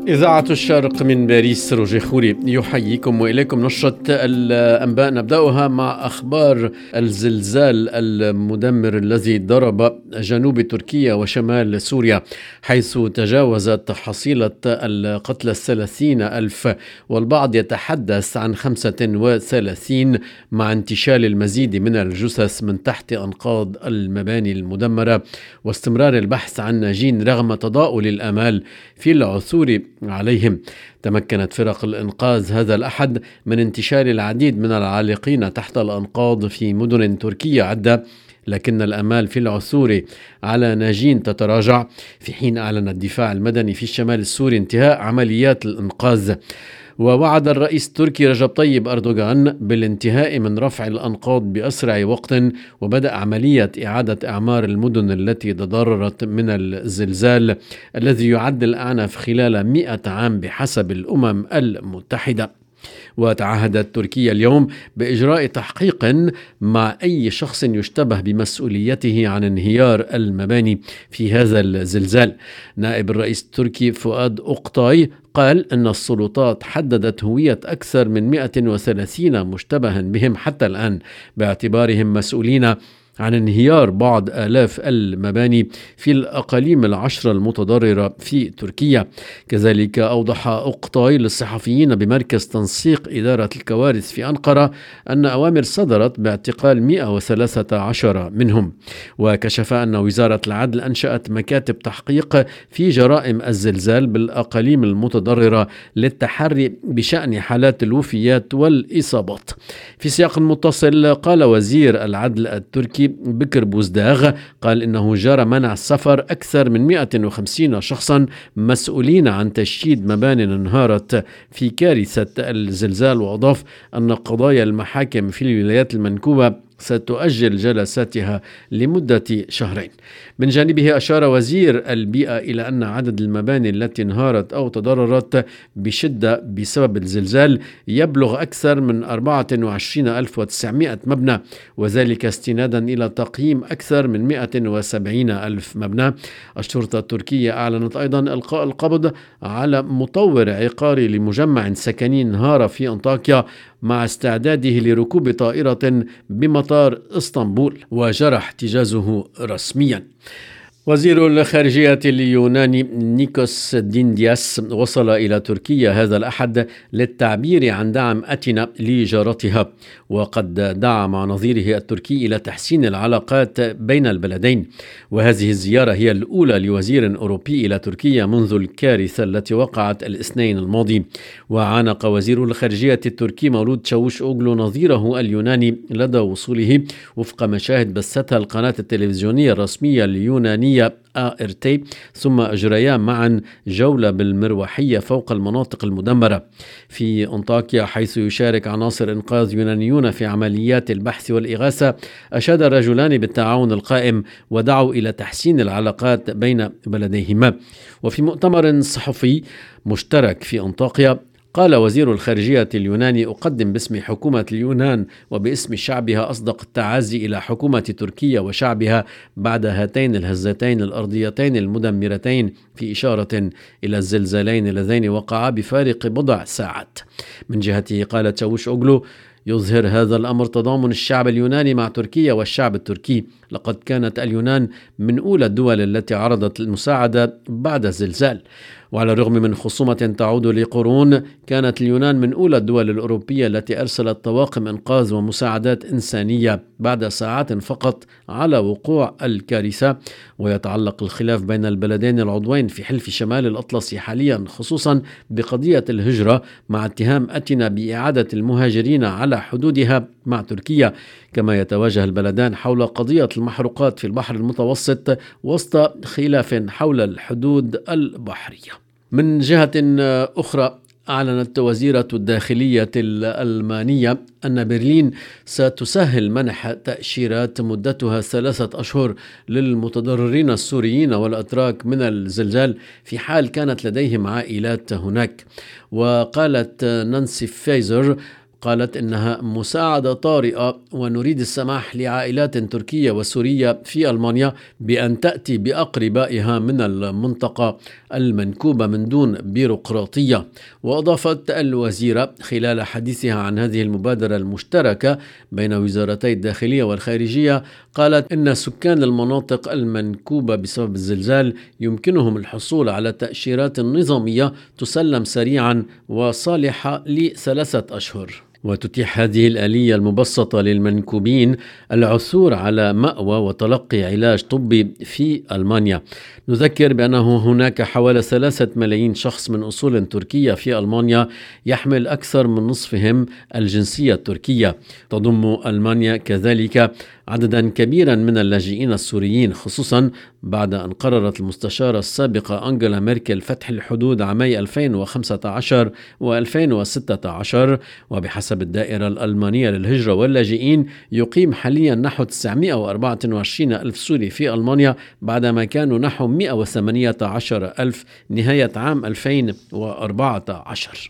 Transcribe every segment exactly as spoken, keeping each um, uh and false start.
إذاعة الشرق من باريس، روجي خوري يحييكم وإليكم نشرة الأنباء. نبدأها مع أخبار الزلزال المدمر الذي ضرب جنوب تركيا وشمال سوريا، حيث تجاوزت حصيلة القتلى الثلاثين ألف، والبعض يتحدث عن خمسة وثلاثين، مع انتشال المزيد من الجثث من تحت أنقاض المباني المدمرة، واستمرار البحث عن ناجين رغم تضاؤل الآمال في العثور عليهم. تمكنت فرق الإنقاذ هذا الأحد من انتشال العديد من العالقين تحت الأنقاض في مدن تركية عدة، لكن الآمال في العثور على ناجين تتراجع، في حين أعلن الدفاع المدني في الشمال السوري انتهاء عمليات الإنقاذ. ووعد الرئيس التركي رجب طيب أردوغان بالانتهاء من رفع الأنقاض بأسرع وقت، وبدأ عملية إعادة إعمار المدن التي تضررت من الزلزال الذي يعد الأعنف خلال مئة عام بحسب الأمم المتحدة. وتعهدت تركيا اليوم بإجراء تحقيق مع أي شخص يشتبه بمسؤوليته عن انهيار المباني في هذا الزلزال. نائب الرئيس التركي فؤاد أوكتاي قال أن السلطات حددت هوية أكثر من مئة وثلاثين مشتبها بهم حتى الآن، باعتبارهم مسؤولين عن انهيار بعض آلاف المباني في الأقاليم العشرة المتضررة في تركيا. كذلك أوضح أوكتاي للصحفيين بمركز تنسيق إدارة الكوارث في أنقرة أن أوامر صدرت باعتقال مئة وثلاثة عشر منهم. وكشف أن وزارة العدل أنشأت مكاتب تحقيق في جرائم الزلزال بالأقاليم المتضررة للتحري بشأن حالات الوفيات والإصابات. في سياق متصل، قال وزير العدل التركي بكر بوزداغ قال إنه جرى منع السفر أكثر من مئة وخمسين شخصا مسؤولين عن تشييد مبان انهارت في كارثة الزلزال، وأضاف أن قضايا المحاكم في الولايات المنكوبة ستؤجل جلساتها لمدة شهرين. من جانبه أشار وزير البيئة إلى أن عدد المباني التي انهارت أو تضررت بشدة بسبب الزلزال يبلغ أكثر من أربعة وعشرين ألف وتسعمئة مبنى، وذلك استنادا إلى تقييم أكثر من مئة وسبعين ألف مبنى. الشرطة التركية أعلنت أيضا إلقاء القبض على مطور عقاري لمجمع سكني انهار في أنطاكيا مع استعداده لركوب طائرة بمطار اسطنبول، وجرى احتجازه رسميا. وزير الخارجية اليوناني نيكوس ديندياس وصل إلى تركيا هذا الأحد للتعبير عن دعم أتينا لجارتها، وقد دعا مع نظيره التركي إلى تحسين العلاقات بين البلدين. وهذه الزيارة هي الأولى لوزير أوروبي إلى تركيا منذ الكارثة التي وقعت الاثنين الماضي. وعانق وزير الخارجية التركي مولود تشاوش أوغلو نظيره اليوناني لدى وصوله، وفق مشاهد بثتها القناة التلفزيونية الرسمية اليونانية آ إر تي، ثم أجريا معا جولة بالمروحية فوق المناطق المدمرة في أنطاكيا، حيث يشارك عناصر إنقاذ يونانيون في عمليات البحث والإغاثة. أشاد الرجلان بالتعاون القائم ودعوا إلى تحسين العلاقات بين بلديهما. وفي مؤتمر صحفي مشترك في أنطاكيا قال وزير الخارجية اليوناني: أقدم باسم حكومة اليونان وباسم شعبها أصدق التعازي إلى حكومة تركيا وشعبها بعد هاتين الهزتين الأرضيتين المدمرتين، في إشارة إلى الزلزالين اللذين وقعا بفارق بضع ساعات. من جهته قال تشاوش أوغلو: يظهر هذا الأمر تضامن الشعب اليوناني مع تركيا والشعب التركي. لقد كانت اليونان من أولى الدول التي عرضت المساعدة بعد الزلزال، وعلى الرغم من خصومة تعود لقرون، كانت اليونان من أولى الدول الأوروبية التي أرسلت طواقم إنقاذ ومساعدات إنسانية بعد ساعات فقط على وقوع الكارثة. ويتعلق الخلاف بين البلدين العضوين في حلف شمال الأطلسي حاليا خصوصا بقضية الهجرة، مع اتهام أتينا بإعادة المهاجرين على حدودها مع تركيا، كما يتواجه البلدان حول قضية المحروقات في البحر المتوسط وسط خلاف حول الحدود البحرية. من جهة أخرى، أعلنت وزيرة الداخلية الألمانية أن برلين ستسهل منح تأشيرات مدتها ثلاثة أشهر للمتضررين السوريين والأتراك من الزلزال في حال كانت لديهم عائلات هناك. وقالت نانسي فايزر قالت إنها مساعدة طارئة ونريد السماح لعائلات تركية وسورية في ألمانيا بأن تأتي بأقربائها من المنطقة المنكوبة من دون بيروقراطية. وأضافت الوزيرة خلال حديثها عن هذه المبادرة المشتركة بين وزارتي الداخلية والخارجية، قالت إن سكان المناطق المنكوبة بسبب الزلزال يمكنهم الحصول على تأشيرات نظامية تسلم سريعا وصالحة لثلاثة أشهر. وتتيح هذه الآلية المبسطة للمنكوبين العثور على مأوى وتلقي علاج طبي في ألمانيا. نذكر بأنه هناك حوالي ثلاثة ملايين شخص من أصول تركية في ألمانيا، يحمل أكثر من نصفهم الجنسية التركية. تضم ألمانيا كذلك عددا كبيرا من اللاجئين السوريين، خصوصا بعد أن قررت المستشارة السابقة أنجيلا ميركل فتح الحدود عامي ألفين وخمسة عشر وألفين وستة عشر. وبحسب الدائرة الألمانية للهجرة واللاجئين يقيم حاليا نحو تسعمائة وأربعة وعشرين ألف سوري في ألمانيا، بعدما كانوا نحو مائة وثمانية عشر ألف نهاية عام ألفين وأربعة عشر.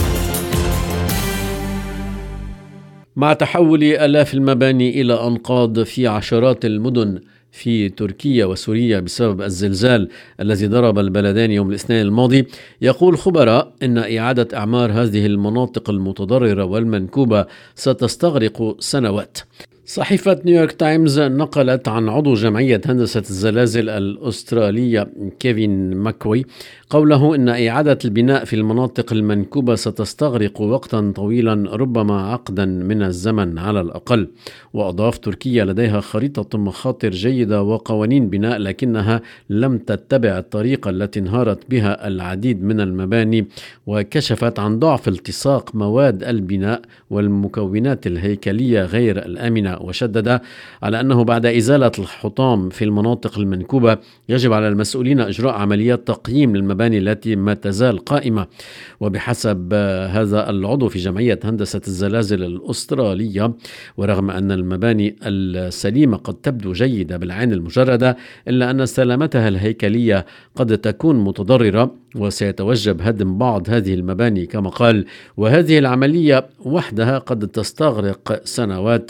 مع تحول آلاف المباني إلى أنقاض في عشرات المدن في تركيا وسوريا بسبب الزلزال الذي ضرب البلدين يوم الاثنين الماضي، يقول خبراء إن إعادة أعمار هذه المناطق المتضررة والمنكوبة ستستغرق سنوات. صحيفة نيويورك تايمز نقلت عن عضو جمعية هندسة الزلازل الأسترالية كيفين ماكوي قوله إن إعادة البناء في المناطق المنكوبة ستستغرق وقتا طويلا، ربما عقدا من الزمن على الأقل. وأضاف تركيا لديها خريطة مخاطر جيدة وقوانين بناء، لكنها لم تتبع الطريقة التي انهارت بها العديد من المباني، وكشفت عن ضعف التصاق مواد البناء والمكونات الهيكلية غير الآمنة. وشدد على أنه بعد إزالة الحطام في المناطق المنكوبة يجب على المسؤولين إجراء عمليات تقييم للمباني التي ما تزال قائمة. وبحسب هذا العضو في جمعية هندسة الزلازل الأسترالية، ورغم أن المباني السليمة قد تبدو جيدة بالعين المجردة، إلا أن سلامتها الهيكلية قد تكون متضررة وسيتوجب هدم بعض هذه المباني كما قال، وهذه العملية وحدها قد تستغرق سنوات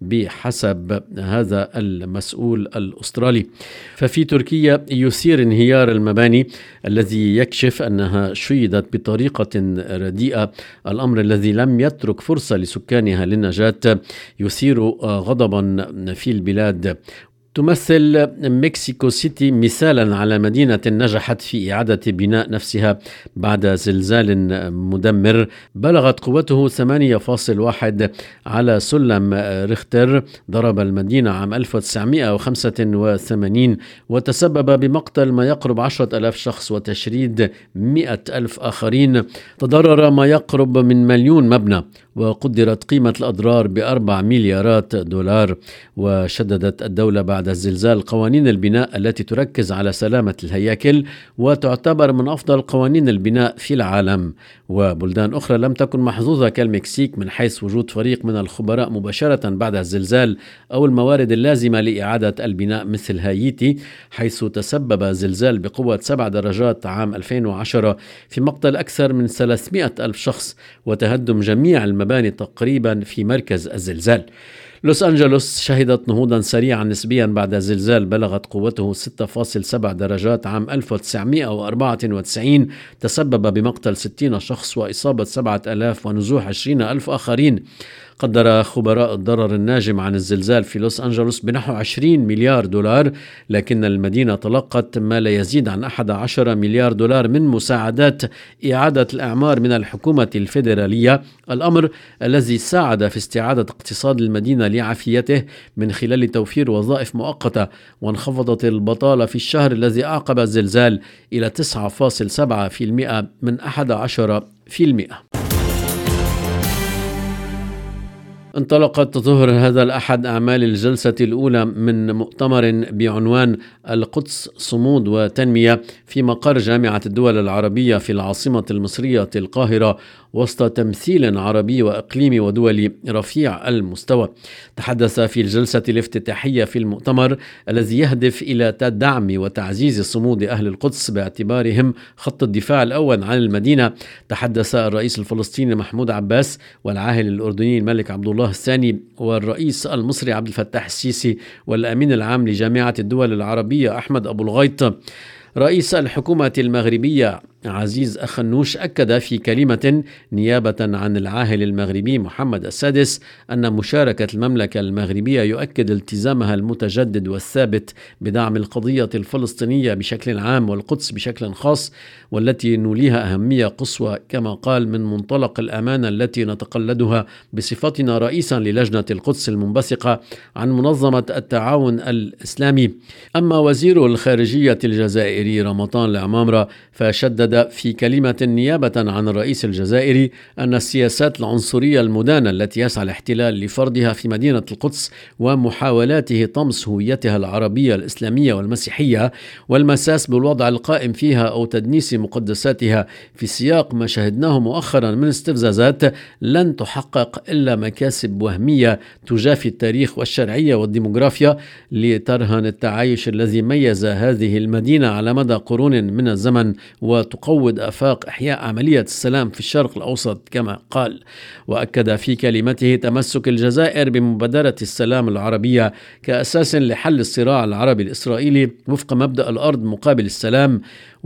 بحسب هذا المسؤول الأسترالي. ففي تركيا يثير انهيار المباني الذي يكشف أنها شيدت بطريقة رديئة، الأمر الذي لم يترك فرصة لسكانها للنجاة، يثير غضبا في البلاد. تمثل مكسيكو سيتي مثالا على مدينة نجحت في إعادة بناء نفسها بعد زلزال مدمر بلغت قوته ثمانية فاصلة واحد على سلم ريختر، ضرب المدينة عام ألف وتسعمائة وخمسة وثمانين وتسبب بمقتل ما يقرب عشرة ألاف شخص وتشريد مئة ألف آخرين. تضرر ما يقرب من مليون مبنى، وقدرت قيمة الأضرار بأربع مليارات دولار. وشددت الدولة بعد الزلزال قوانين البناء التي تركز على سلامة الهياكل وتعتبر من أفضل قوانين البناء في العالم. وبلدان أخرى لم تكن محظوظة كالمكسيك من حيث وجود فريق من الخبراء مباشرة بعد الزلزال أو الموارد اللازمة لإعادة البناء، مثل هايتي حيث تسبب زلزال بقوة سبع درجات عام ألفين وعشرة في مقتل أكثر من ثلاثمائة ألف شخص وتهدم جميع المباني تقريبا في مركز الزلزال. لوس أنجلوس شهدت نهوضا سريعا نسبيا بعد زلزال بلغت قوته ستة فاصلة سبعة درجات عام ألف وتسعمائة وأربعة وتسعين تسبب بمقتل ستين شخص وإصابة سبعة ألاف ونزوح عشرين ألف آخرين. قدر خبراء الضرر الناجم عن الزلزال في لوس أنجلوس بنحو عشرين مليار دولار، لكن المدينة تلقت ما لا يزيد عن أحد عشر مليار دولار من مساعدات إعادة الأعمار من الحكومة الفيدرالية، الأمر الذي ساعد في استعادة اقتصاد المدينة لعافيته من خلال توفير وظائف مؤقتة. وانخفضت البطالة في الشهر الذي أعقب الزلزال إلى تسعة فاصلة سبعة بالمئة من أحد عشر بالمئة. انطلقت ظهر هذا الأحد أعمال الجلسة الأولى من مؤتمر بعنوان القدس صمود وتنمية في مقر جامعة الدول العربية في العاصمة المصرية القاهرة، وسط تمثيل عربي وإقليمي ودولي رفيع المستوى. تحدث في الجلسة الافتتاحية في المؤتمر الذي يهدف إلى دعم وتعزيز صمود أهل القدس باعتبارهم خط الدفاع الأول عن المدينة، تحدث الرئيس الفلسطيني محمود عباس والعاهل الأردني الملك عبد الله الثاني والرئيس المصري عبد الفتاح السيسي والأمين العام لجامعة الدول العربية أحمد أبو الغيط. رئيس الحكومة المغربية عزيز أخنوش أكد في كلمة نيابة عن العاهل المغربي محمد السادس أن مشاركة المملكة المغربية يؤكد التزامها المتجدد والثابت بدعم القضية الفلسطينية بشكل عام والقدس بشكل خاص، والتي نوليها أهمية قصوى كما قال من منطلق الأمانة التي نتقلدها بصفتنا رئيسا للجنة القدس المنبثقة عن منظمة التعاون الإسلامي. أما وزير الخارجية الجزائري رمضان العمامرة فشدد في كلمة نيابة عن الرئيس الجزائري أن السياسات العنصرية المدانة التي يسعى الاحتلال لفرضها في مدينة القدس ومحاولاته طمس هويتها العربية الإسلامية والمسيحية والمساس بالوضع القائم فيها أو تدنيس مقدساتها في سياق ما شهدناه مؤخرا من استفزازات لن تحقق إلا مكاسب وهمية تجافي التاريخ والشرعية والديموغرافيا لترهن التعايش الذي ميز هذه المدينة على مدى قرون من الزمن وتقوض آفاق إحياء عملية السلام في الشرق الأوسط كما قال. وأكد في كلمته تمسك الجزائر بمبادرة السلام العربية كأساس لحل الصراع العربي الإسرائيلي وفق مبدأ الأرض مقابل السلام.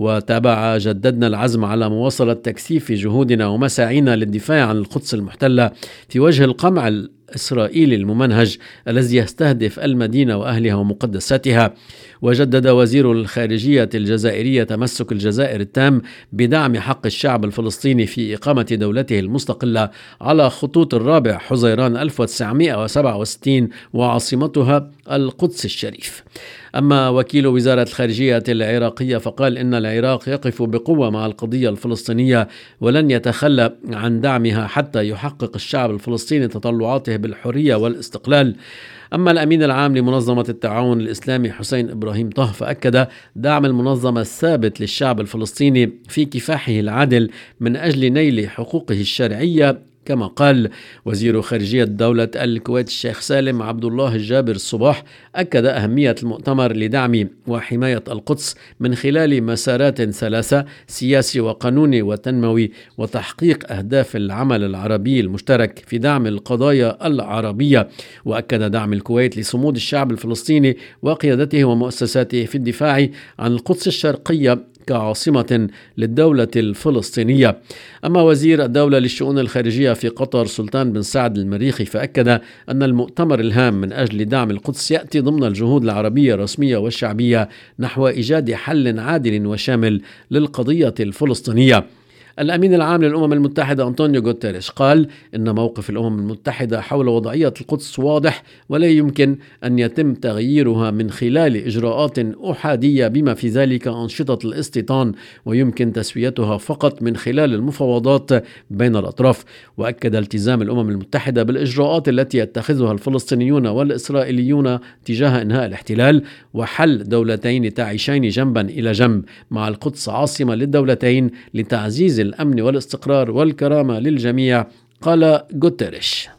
وتابع جددنا العزم على مواصلة تكثيف جهودنا ومساعينا للدفاع عن القدس المحتلة في وجه القمع الإسرائيلي الممنهج الذي يستهدف المدينة وأهلها ومقدساتها. وجدد وزير الخارجية الجزائرية تمسك الجزائر التام بدعم حق الشعب الفلسطيني في إقامة دولته المستقلة على خطوط الرابع حزيران ألف وتسعمائة وسبعة وستين وعاصمتها القدس الشريف. أما وكيل وزارة الخارجية العراقية فقال إن العراق يقف بقوة مع القضية الفلسطينية ولن يتخلى عن دعمها حتى يحقق الشعب الفلسطيني تطلعاته بالحرية والاستقلال. أما الأمين العام لمنظمة التعاون الإسلامي حسين إبراهيم طه فأكد دعم المنظمة الثابت للشعب الفلسطيني في كفاحه العادل من أجل نيل حقوقه الشرعية كما قال. وزير خارجية دولة الكويت الشيخ سالم عبد الله الجابر الصباح أكد أهمية المؤتمر لدعم وحماية القدس من خلال مسارات ثلاثة: سياسي وقانوني وتنموي، وتحقيق أهداف العمل العربي المشترك في دعم القضايا العربية. وأكد دعم الكويت لصمود الشعب الفلسطيني وقيادته ومؤسساته في الدفاع عن القدس الشرقية كعاصمة للدولة الفلسطينية. أما وزير الدولة للشؤون الخارجية في قطر سلطان بن سعد المريخي فأكد أن المؤتمر الهام من أجل دعم القدس يأتي ضمن الجهود العربية الرسمية والشعبية نحو إيجاد حل عادل وشامل للقضية الفلسطينية. الأمين العام للأمم المتحدة أنطونيو غوتيريش قال إن موقف الأمم المتحدة حول وضعية القدس واضح ولا يمكن أن يتم تغييرها من خلال إجراءات أحادية بما في ذلك أنشطة الاستيطان، ويمكن تسويتها فقط من خلال المفاوضات بين الأطراف. وأكد التزام الأمم المتحدة بالإجراءات التي يتخذها الفلسطينيون والإسرائيليون تجاه إنهاء الاحتلال وحل دولتين تعيشين جنبا إلى جنب مع القدس عاصمة للدولتين لتعزيز الأمن والاستقرار والكرامة للجميع، قال غوتيريش.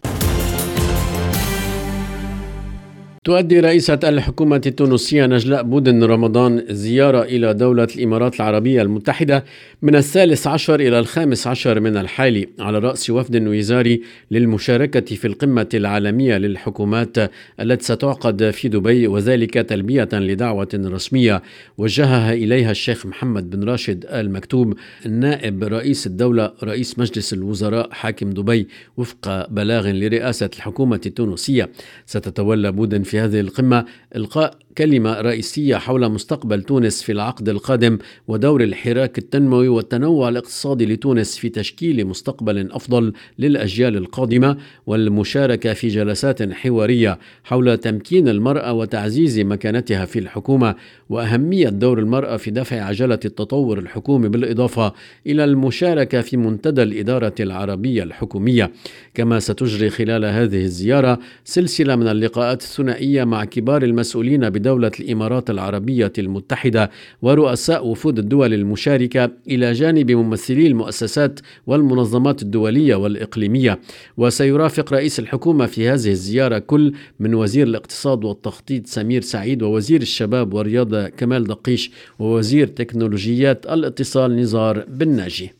تؤدي رئيسة الحكومة التونسية نجلاء بودن رمضان زيارة إلى دولة الإمارات العربية المتحدة من الثالث عشر إلى الخامس عشر من الحالي على رأس وفد وزاري للمشاركة في القمة العالمية للحكومات التي ستعقد في دبي، وذلك تلبية لدعوة رسمية وجهها إليها الشيخ محمد بن راشد المكتوم نائب رئيس الدولة رئيس مجلس الوزراء حاكم دبي وفق بلاغ لرئاسة الحكومة التونسية. ستتولى بودن في هذه القمة إلقاء كلمة رئيسية حول مستقبل تونس في العقد القادم ودور الحراك التنموي والتنوع الاقتصادي لتونس في تشكيل مستقبل أفضل للأجيال القادمة، والمشاركة في جلسات حوارية حول تمكين المرأة وتعزيز مكانتها في الحكومة وأهمية دور المرأة في دفع عجلة التطور الحكومي، بالإضافة إلى المشاركة في منتدى الإدارة العربية الحكومية. كما ستجري خلال هذه الزيارة سلسلة من اللقاءات الثنائية مع كبار المسؤولين بدولة الإمارات العربية المتحدة ورؤساء وفود الدول المشاركة إلى جانب ممثلي المؤسسات والمنظمات الدولية والإقليمية. وسيرافق رئيس الحكومة في هذه الزيارة كل من وزير الاقتصاد والتخطيط سمير سعيد، ووزير الشباب والرياضة كمال دقيش، ووزير تكنولوجيات الاتصال نزار بن ناجي.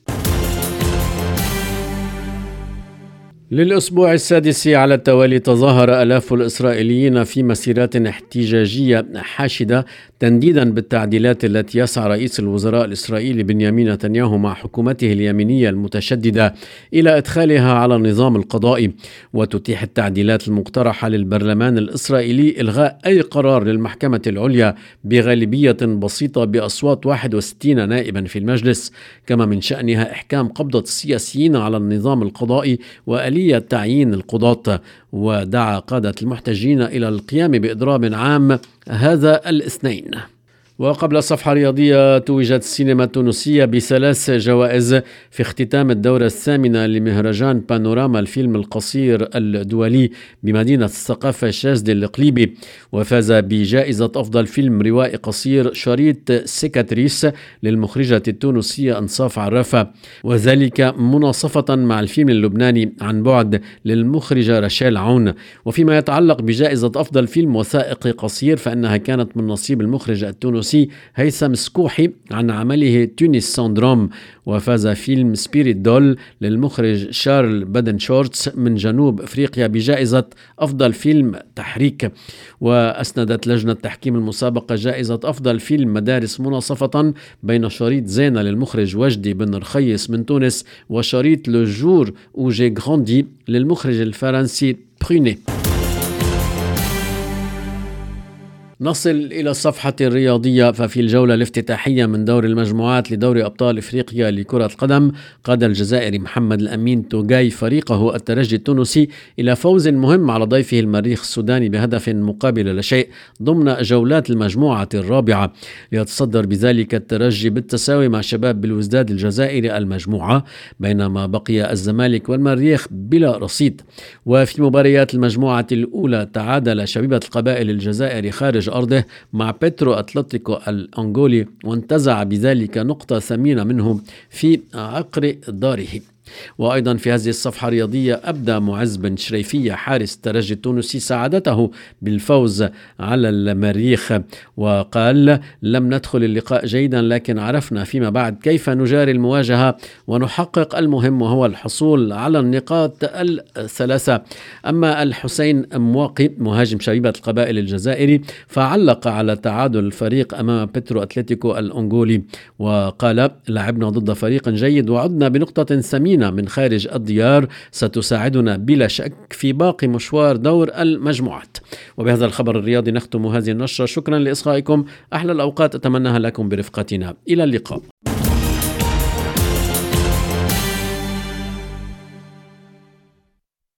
للأسبوع السادس على التوالي تظاهر آلاف الإسرائيليين في مسيرات احتجاجية حاشدة تنديدا بالتعديلات التي يسعى رئيس الوزراء الإسرائيلي بنيامين نتنياهو مع حكومته اليمينية المتشددة إلى إدخالها على النظام القضائي. وتتيح التعديلات المقترحة للبرلمان الإسرائيلي إلغاء أي قرار للمحكمة العليا بغالبية بسيطة بأصوات واحد وستين نائبا في المجلس، كما من شأنها إحكام قبضة السياسيين على النظام القضائي وآلية تعيين القضاة. ودعا قادة المحتجين إلى القيام بإضراب عام هذا الاثنين. وقبل الصفحة الرياضية، توجت السينما التونسية بثلاث جوائز في اختتام الدورة الثامنة لمهرجان بانوراما الفيلم القصير الدولي بمدينة الثقافة الشاذلي الإقليمي. وفاز بجائزة أفضل فيلم روائي قصير شريط سيكاتريس للمخرجة التونسية أنصاف عرافة، وذلك مناصفة مع الفيلم اللبناني عن بعد للمخرجة رشال عون. وفيما يتعلق بجائزة أفضل فيلم وثائقي قصير فإنها كانت من نصيب المخرج التونسي هيثم سكوحي عن عمله تونس سندروم. وفاز فيلم سبيريت دول للمخرج شارل بادن شورتس من جنوب أفريقيا بجائزة أفضل فيلم تحريك. وأسندت لجنة تحكيم المسابقة جائزة أفضل فيلم مدارس مناصفة بين شريط زينة للمخرج وجدي بن رخيص من تونس وشريط لجور أوجي غراندي للمخرج الفرنسي بروني. نصل إلى الصفحة الرياضية، ففي الجولة الافتتاحية من دور المجموعات لدوري أبطال إفريقيا لكرة القدم قاد الجزائري محمد الأمين توغاي فريقه الترجي التونسي إلى فوز مهم على ضيفه المريخ السوداني بهدف مقابل لا شيء ضمن جولات المجموعة الرابعة، ليتصدر بذلك الترجي بالتساوي مع شباب بلوزداد الجزائري المجموعة، بينما بقي الزمالك والمريخ بلا رصيد. وفي مباريات المجموعة الأولى تعادل شبيبة القبائل الجزائري خارج أرضه مع بيترو أتلتيكو الأنغولي، وانتزع بذلك نقطة ثمينة منه في عقر داره. وأيضا في هذه الصفحة الرياضية أبدى معز بن شريفية حارس الترجي التونسي سعادته بالفوز على المريخ، وقال: لم ندخل اللقاء جيدا لكن عرفنا فيما بعد كيف نجاري المواجهة ونحقق المهم وهو الحصول على النقاط الثلاثة. أما الحسين مواقي مهاجم شبيبة القبائل الجزائري فعلق على تعادل الفريق أمام بيترو أتلتيكو الأنغولي وقال: لعبنا ضد فريق جيد وعدنا بنقطة ثمينة من خارج الديار ستساعدنا بلا شك في باقي مشوار دور المجموعات. وبهذا الخبر الرياضي نختم هذه النشرة. شكرا لإصغائكم، أحلى الأوقات أتمناها لكم برفقتنا، إلى اللقاء.